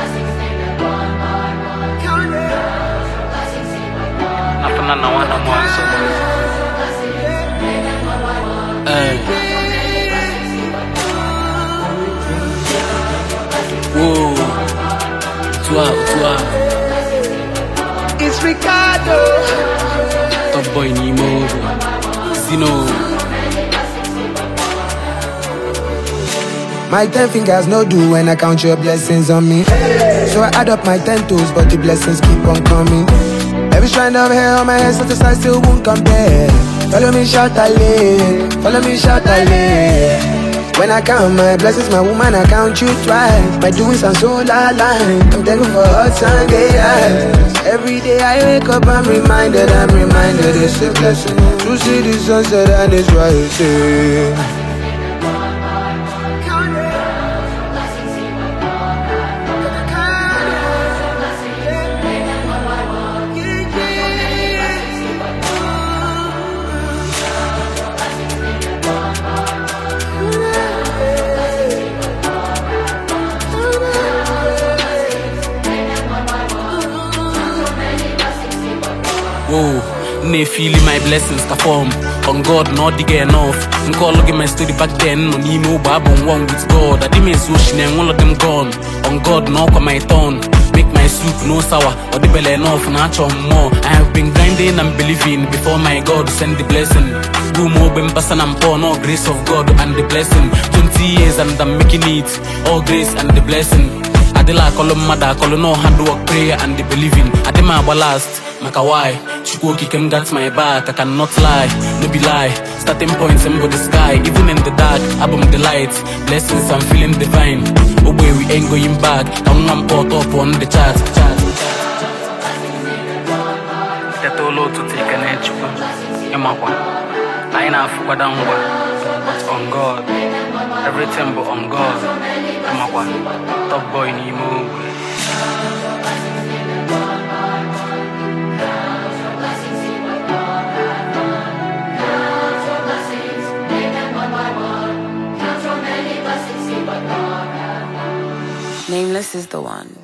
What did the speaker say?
Nothing I want no more so whoa, toi. It's Ricardo. Top boy Nemo, Zino. My 10 fingers no do when I count your blessings on me. So I add up my 10 toes, but the blessings keep on coming. Every strand of hair on my head, so I still won't compare. Follow me, shout Ale. Follow me, shout Ale. When I count my blessings, my woman, I count you twice. My doings are so aligned. I'm thankful for hot Sunday eyes. Every day I wake up, I'm reminded it's a blessing to see the sunset and it's rising. Whoa, ne feeling my blessings to form. On God, not dig enough. I'm call looking my story back then. No Nemo, Bab on one with God. I didn't so and all of them gone. On God, knock on my turn. Make my soup no sour or the belly enough, not more. I have been grinding and believing before my God send the blessing. Do more when person and poor, no grace of God and the blessing. 20 years and I'm making it, all grace and the blessing. I de la call mother, call no hard work, prayer and the believing. I de my last, maka why? Chukoki came got my back, I cannot lie, no be lie. Starting points in the sky, even in the dark, above the light. Blessings, I'm feeling divine. Oh boy, we ain't going back. I'm one port up on the chart. That all to take an edge. I ain't half what down, but on God. Everything but on God. Top boy Nemo. Nameless is the one.